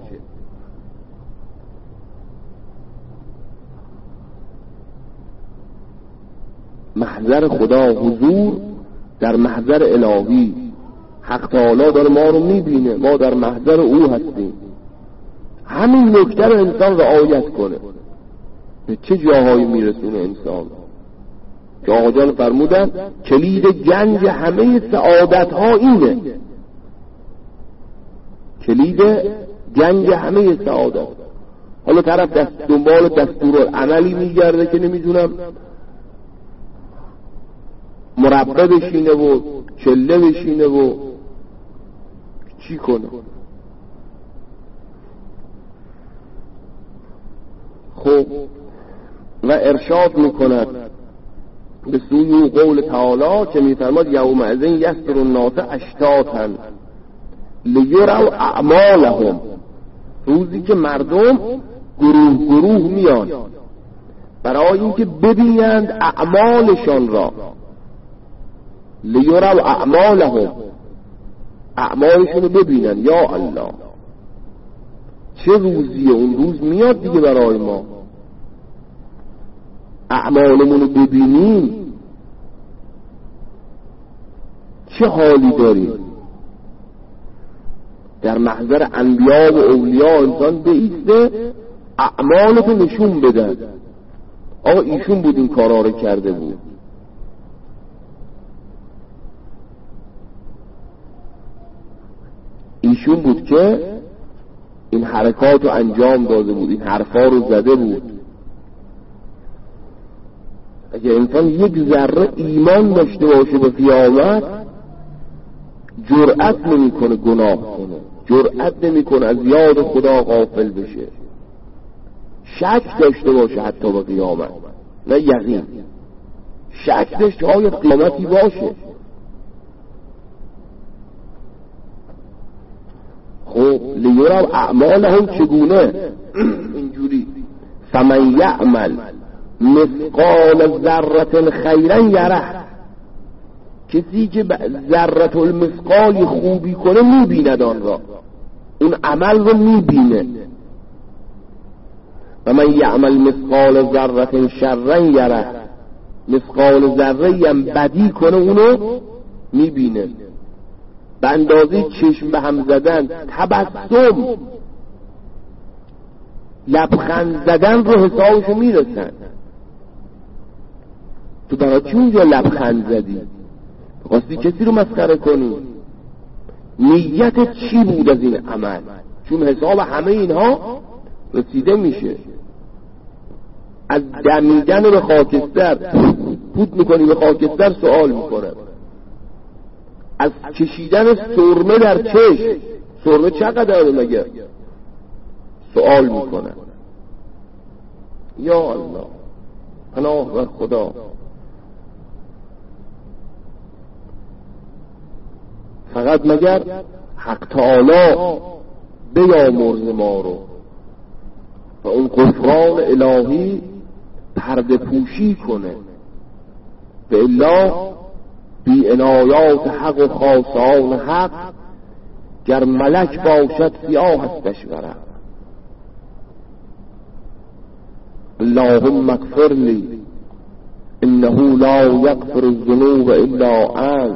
محضر خدا، حضور در محضر الهی. حق تعالی داره ما رو میبینه، ما در محضر او هستیم. همین نکته رو انسان رعایت کنه، به چه جاهایی میرسونه انسان؟ که آقا جان فرمودن کلید گنج همه سعادت ها اینه، کلید گنج همه سعادت. حالا طرف دنبال دستور عملی میگرده که نمیدونم مربع بشینه و چله بشینه و چی کنه. خب و ارشاد میکند به سوی قول تعالی که میفرماد یومئذ یصدر الناس اشتاتا لیروا اعمالهم، روزی که مردم گروه گروه میان برای اینکه ببینند اعمالشان را. لیروا اعمالهم، اعمالشون رو ببینن. یا الله چه روزیه، اون روز میاد دیگه برای ما، اعمالمون رو ببینیم چه حالی داریم. در محضر انبیا و اولیاء انسان بایسته اعمالتو نشون بدن، آقا ایشون بود این کارا رو کرده بود. ایشون بود که این حرکات رو انجام داده بود، این حرفا رو زده بود. اگه انسان یک ذره ایمان داشته باشه به قیامت، جرأت نمیکنه گناه کنه، جرأت نمیکنه از یاد خدا غافل بشه، شک داشته باشه حتی به قیامت، نه یقین. شک داشته آیا قیامتی باشه. خب لیروا اعمالهم چگونه؟ اینجوری فمن یعمل مثقال ذره خیرا یره، کسی که ذره المثقال خوبی کنه میبیند آن را، اون عمل رو میبینه. و من یعمل مثقال ذره شرا یره، مثقال ذره هم بدی کنه اونو میبینه. به اندازه چشم به هم زدن، تبسم، لبخند زدن رو حسابشو میرسن. تو برای چی اونجا لبخند زدی؟ خواستی کسی رو مسخره کنی؟ نیت چی بود از این عمل؟ چون حساب همه اینها رسیده میشه. از دمیدن به خاکستر پود میکنی به خاکستر سوال میکنه، از کشیدن سرمه در چشم، سرمه چقدر مگه، سوال میکنه. یا الله پناه بر خدا. فقط مگر حق تعالی بیامرز ما رو و اون غفران الهی پرده پوشی کنه، و الا بی عنایات حق و خاصان حق، گر ملک باشد سیاه هستش ورق. اللهم اغفر لی انه لا یغفر الذنوب الا انت.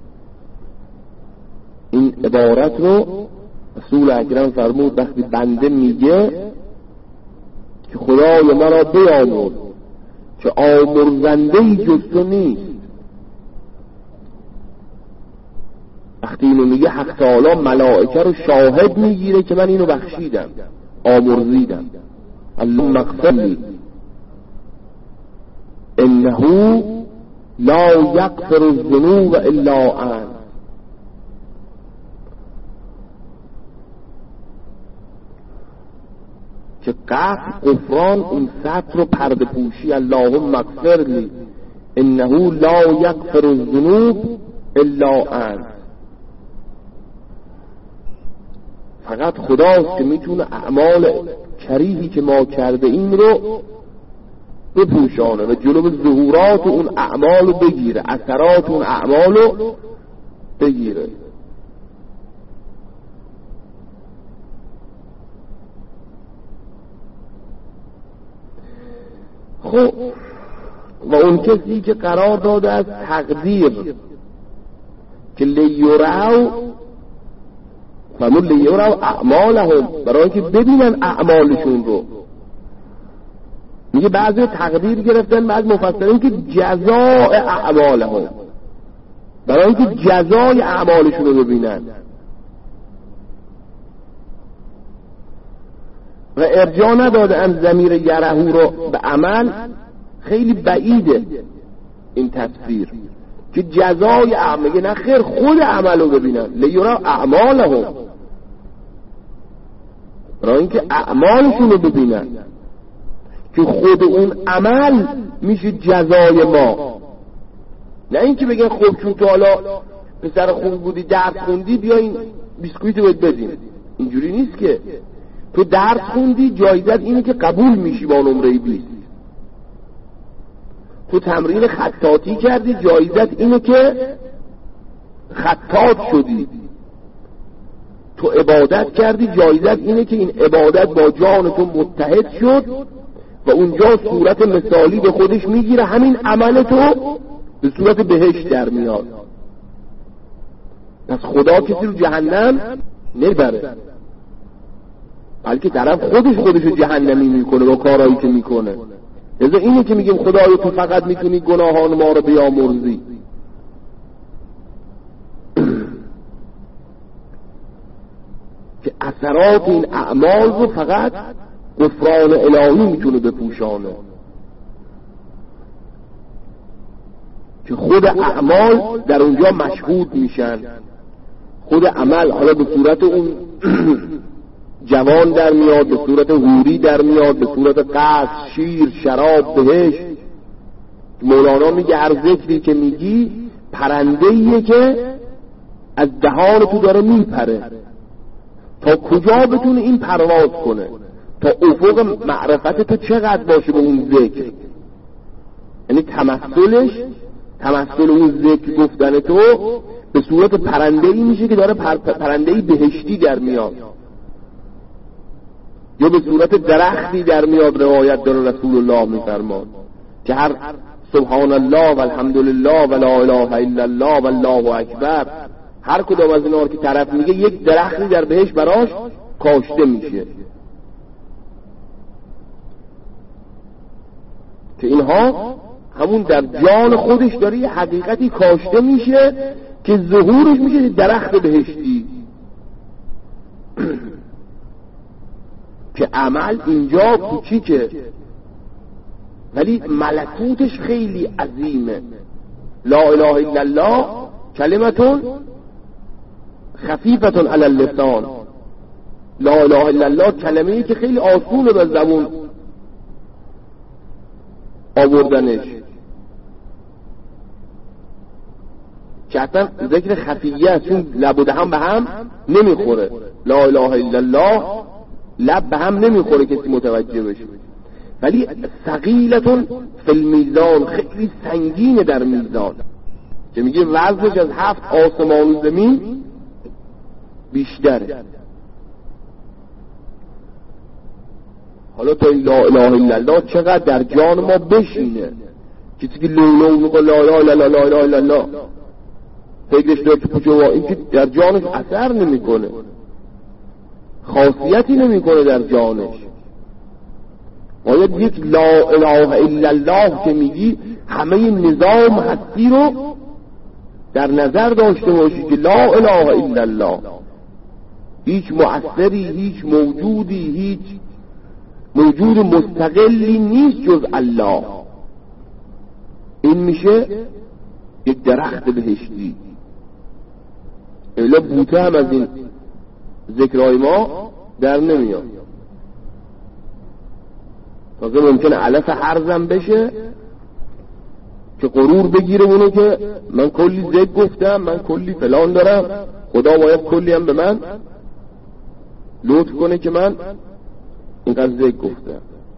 این عبارت رو رسول اکرم فرمود وقتی بنده میگه که خدای مرا بیامرز که آمرزنده‌ای جز تو نیست، وقتی اینو میگه حق تعالی ملائکه رو شاهد میگیره که من اینو بخشیدم، آمرزیدم. اللهم اغفر لی انه لا یغفر الذنوب الا انت. که غفران اون سطر رو پرده پوشی. اللهم اغفر لی انه لا یغفر الذنوب الا انت. فقط خداست که میتونه اعمال کریهی که ما کرده این رو بپوشانه و جلو ظهورات اون اعمال رو بگیره، اثرات اون اعمال رو بگیره. خب و اون کسی که قرار داده از تقدیر که لیرو فمون لیرو اعمالهم، برای که ببینن اعمالشون رو، میگه بعضی تقدیر گرفتن بعض مفسرین که جزاء اعمالهم، برای اینکه جزای اعمالشون رو ببینن. و ارجاع نداده ان ضمیر یرهو رو به عمل، خیلی بعیده این تفسیر که جزای اعمال، میگه نه خیر خود عمل رو ببینن، لیرا اعمالهم، برای اینکه اعمالشون رو ببینن که خود اون عمل میشه جزای ما. نه اینکه بگن خب چون تو حالا پسر خوب بودی درس خوندی بیا این بیسکویت رو بدیم، اینجوری نیست که. تو درس خوندی جایزت اینه که قبول میشی با نمره 20. تو تمرین خطاطی کردی جایزت اینه که خطاط شدی. تو عبادت کردی جایزت اینه که این عبادت با جان تو متحد شد و اونجا صورت مثالی به خودش میگیره، همین عمل تو به صورت بهشت در میاد. پس خدا کسی رو جهنم نبره، بلکه طرف خودش رو جهنمی میکنه با کارهایی که میکنه. لذا اینه که میگیم خدایا تو فقط میتونی گناهان ما رو بیامرزی. که اثرات این اعمال رو فقط غفران الهی میتونه بپوشانه، که خود اعمال در اونجا مشهود میشن. خود عمل حالا به صورت اون جوان در میاد، به صورت حوری در میاد، به صورت قصر، شیر، شراب، بهشت. مولانا میگه هر ذکری که میگی پرنده‌ایه که از دهان تو داره میپره، تا کجا بتونه این پرواز کنه، تا افق معرفت تو چقدر باشه به اون ذکر. یعنی تمثل اون ذکر گفتن تو به صورت پرنده‌ای میشه که داره پرنده‌ای بهشتی در میاد، یا به صورت درختی در میاد. روایت داره رسول الله میفرماد که هر سبحان الله و الحمدلله و لا اله الا الله و الله اکبر، هر کدام از اینا که طرف میگه یک درختی در بهشت براش کاشته میشه. که اینها همون در جان خودش داره یه حقیقتی کاشته میشه که ظهورش میشه درخت بهشتی. که عمل اینجا کوچیکه ولی ملکوتش خیلی عظیمه. لا اله الا الله کلمتون خفیفتون علی اللسان. لا اله الا الله کلمه‌ای که خیلی آسونه به زبون آوردنش، که اصلا ذکر خفیه است، چون لب و دهن به هم نمیخوره. لا اله الا الله لب به هم نمیخوره کسی متوجه بشه، ولی ثقیلتون فی المیزان، خیلی سنگینه در میزان. که میگه وزنش از 7 آسمان و زمین بیشتره. حالا تا این لا اله الا الله چقدر در جان ما بشینه، کسی که لولو میگه لا اله الا الله لا اله الا الله فکرش داره تو پوچه این که در جانش اثر نمیکنه، خاصیتی نمیکنه در جانش. باید یک لا اله الا الله که میگی همه نظام هستی رو در نظر داشته باشی که لا اله الا الله، هیچ مؤثری، هیچ موجودی، هیچ موجود مستقلی نیست جز الله. این میشه یک درخت بهشتی. الا بوته هم از این ذکرهای ما در نمیاد. تازه ممکنه علف هرزم بشه که غرور بگیره اونو که من کلی ذکر گفتم، من کلی فلان دارم، خدا باید کلی هم به من لطف کنه که من اینقدر ذکر گفتم.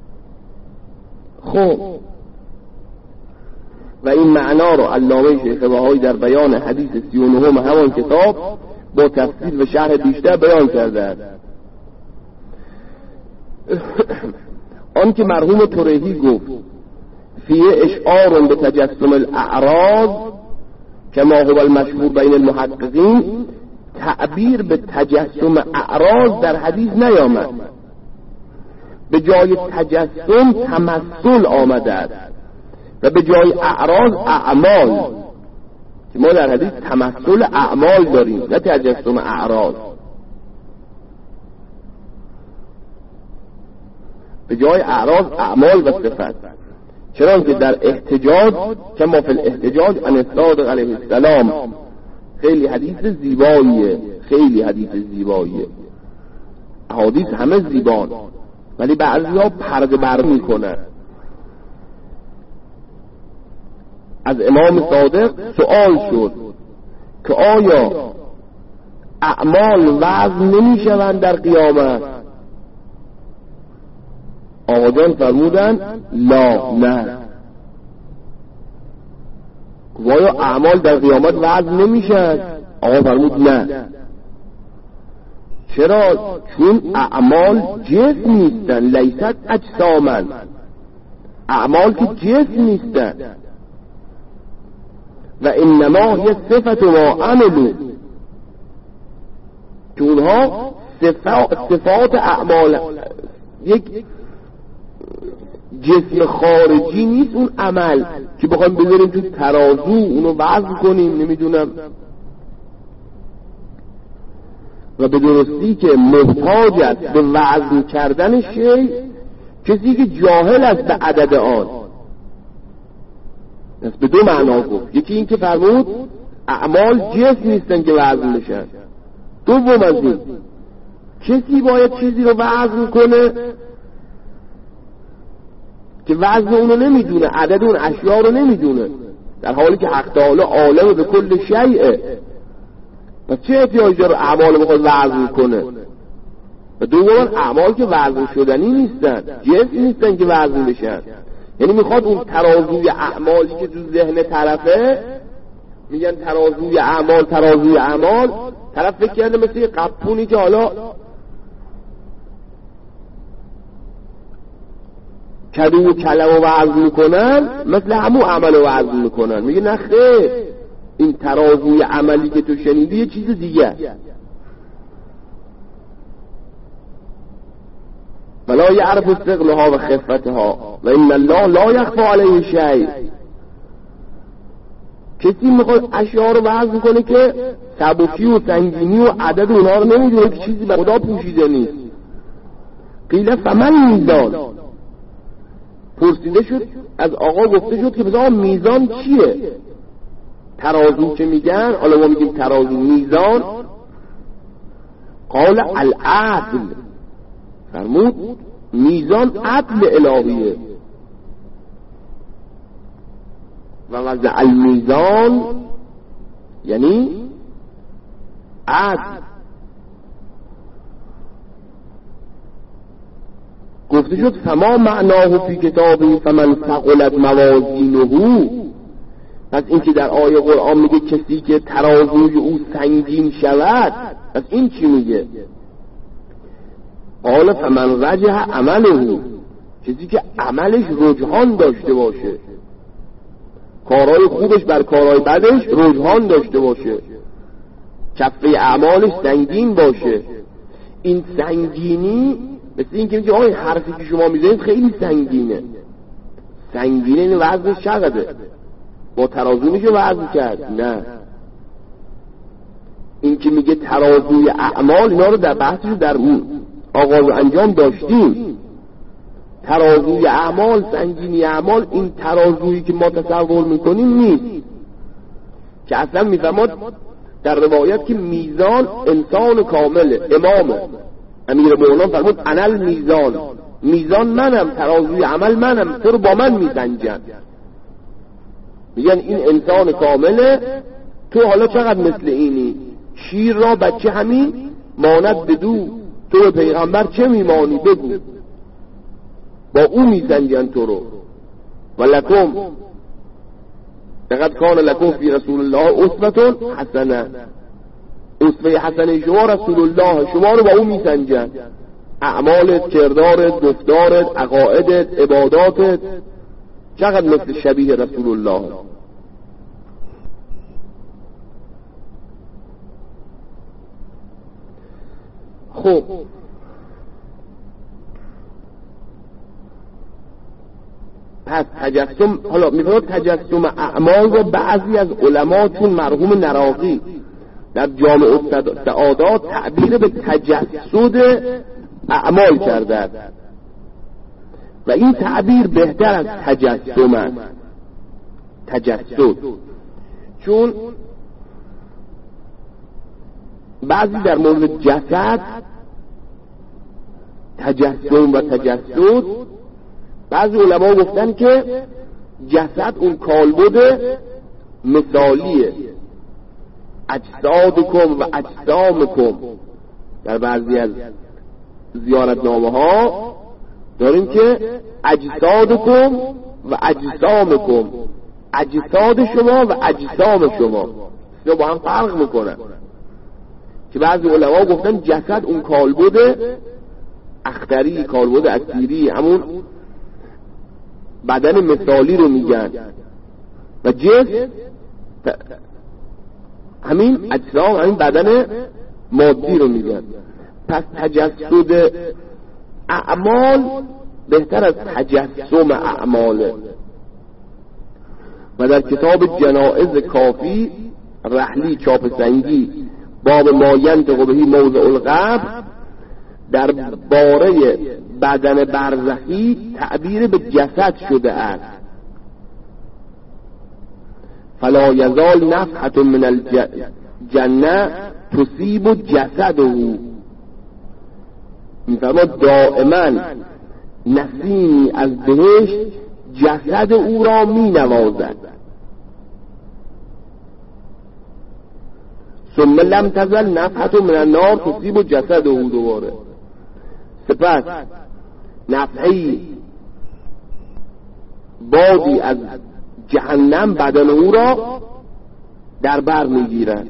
خب و این معنا رو علامه شیخ بهایی در بیان حدیث 39 همان کتاب با تفصیل و شرح بیشتر بیان کرده. آن که مرحوم ترهی گفت فیه اشعار به تجسم الاعراض کما هو المشهور بین المحققین، تعبیر به تجسم اعراض در حدیث نیامد، به جای تجسم تمثل آمده است و به جای اعراض اعمال، که ما در حدیث تمثل اعمال داریم نه تجسم اعراض. به جای اعراض اعمال و صفت، چرا که در احتجاج کما فی الاحتجاج عن الصادق علیه السلام خیلی حدیث زیباییه، خیلی حدیث زیباییه، احادیث همه زیبان، ولی بعضی ها پرده بر میکنن. از امام صادق سؤال شد که آیا اعمال وزن نمیشوند در قیامت؟ آقا جان فرمودن لا، نه. آیا اعمال در قیامت وزن نمیشن؟ آقا فرمود نه. چرا؟ چون اعمال جسم نیستن، لیست اجسامن، اعمال که جسم نیستن. و انما هی صفت ما عملو، که اونها صفات اعمال، یک جسم خارجی نیست اون عمل که بخوایم بذاریم تو ترازو اونو وزن کنیم، نمیدونم. و به درستی که محتاج است به وزن کردن شی کسی که جاهل است به عدد آن. پس به دو معنا گفت، یکی این که فرمود اعمال جسم نیستن که وزن بشن، دوم از این کسی باید چیزی رو وزن کنه که وزن اونو نمیدونه، عدد اون اشیاء رو نمیدونه، در حالی که حق تعالی عالم به کل شیء. پس چه احتیاج داره اعمال بخواد وزن کنه؟ و دوم اعمال که وزن شدنی نیستن، جسم نیستن که وزن بشن. یعنی میخواد اون ترازوی اعمالی که تو ذهن طرفه، میگن ترازوی اعمال، ترازوی اعمال، طرف فکر کرده مثل یه قپونی که حالا کدو و کلم رو وزن میکنن، مثل همون عمل رو وزن میکنن. میگه نه خیر، این ترازوی عملی که تو شنیدی یه چیز دیگه. ولا یعرف استقلها و خفتها و ان الله لا یخفی علیه شیء. کسی میخواد اشیاء رو وزن کنه که سبکی و سنگینی و عدد اونها رو نمیدونه که چیزی به خدا پوشیده نیست. قیل فمن میزان، پرسیده شد از آقا، گفته شد که مثلا میزان چیه؟ ترازو که میگن، حالا ما میگیم ترازو، میزان. قال العدل، فرمود میزان عدل الهیه. و وضع المیزان یعنی عدل. گفته شد فما معناه فی کتابی فمن ثقلت موازینه، پس این که در آیه قرآن میگه کسی که ترازوی او سنگین شود، پس این چی میگه؟ قال فمن رجح عمله، کسی که عملش رجحان داشته باشه، کارهای خوبش بر کارهای بدش رجحان داشته باشه، کفه اعمالش سنگین باشه. این سنگینی مثل این که میگه آقا این حرفی که شما میزنید خیلی سنگینه. سنگینه این وزنش چقدره؟ با ترازو میشه وزن کرد؟ نه. این که میگه ترازوی اعمال، اینا رو در بحثش در آغاز انجام داشتیم. ترازوی اعمال، سنگینی اعمال، این ترازویی که ما تصور میکنیم نیست، که اصلا میفرماد در روایت که میزان انسان کامل، امام امیر مولانا فرمود انا المیزان، میزان منم، ترازوی عمل منم، تو رو با من میسنجن. میگن این انسان کامله، تو حالا چقدر مثل اینی؟ شیر را بچه همین ماند بدو، تو پیغمبر چه میمانی بگو. با او میسنجن تو رو. ولکم لقد کان لکم فی رسول الله اسوة حسنه، اسوه حسنه شما رسول الله، شما رو با او میسنجن. اعمالت، کردارت، گفتارت، عقایدت، عباداتت چقدر مثل شبیه رسول الله. خب پس تجسم، حالا میفرماد تجسم اعمال رو بعضی از علما چون مرحوم نراقی در جامع السعادات تعبیر به تجسد اعمال کرده و این تعبیر بهتر از تجسم است. تجسد، چون بعضی در مورد جسد تجسم و تجسد، بعضی علما گفتن که جسد اون کالبد مثالیه، اجسادکم و اجسامکم. در بعضی از زیارتنامه ها داریم که اجسادکم و اجسامکم، اجساد شما و اجسام شما اینا با هم فرق میکنن. که بعضی علما گفتن جسد اون کالبد اختری، کالبد اکتیری، همون بدن مثالی رو میگن، و جسم همین اجسام، همین بدن مادی رو میگن. پس تجسد اعمال بهتر از تجسم اعماله. و در کتاب جنائز کافی رحلی چاپ سنگی باب ما ینطق بهی موضع القبر در باره بدن برزخی تعبیر به جسد شده است. فلا یزال نفحة من الجنه تصیب جسده، میفرماد دائما نسیمی از بهشت جسد او را می نوازد. ثم لم تزل نفحة من النار تصیب جسده، دوباره سپس نفحی بادی از جهنم بدن او را در بر میگیرد،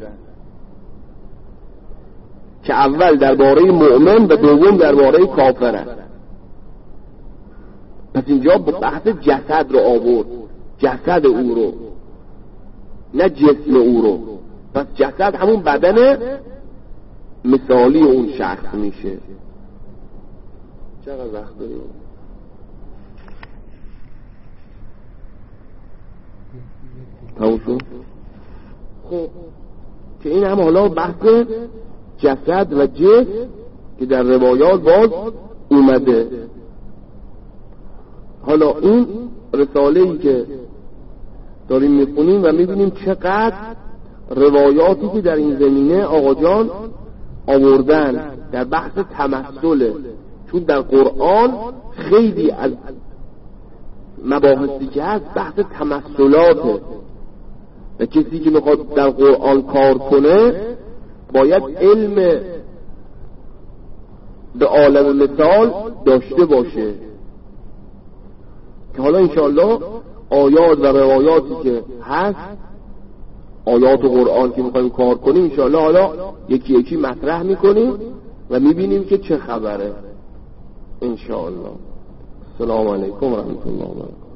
که اول درباره مؤمن و دوم درباره کافر است. پس اینجا بحث جسد رو آورد، جسد او رو، نه جسم او رو. پس جسد همون بدن مثالی اون شخص میشه. چقدر وقت داریم؟ تموم شد؟ خب که این هم حالا بحث جسد و جسم که در روایات باز اومده. حالا این رساله‌ای که داریم میخونیم و میبینیم چقدر روایاتی که در این زمینه آقا جان آوردن در بحث تمثله، چون در قرآن خیلی از مباحثی که هست بحث تمثلاته و کسی که میخواد در قرآن کار کنه باید علم به عالم مثال داشته باشه، که حالا انشاءالله آیات و روایاتی که هست، آیات و قرآن که میخوایم کار کنیم انشاءالله حالا یکی یکی مطرح میکنیم و میبینیم که چه خبره انشاءالله. السلام علیکم و رحمت الله و برکاته.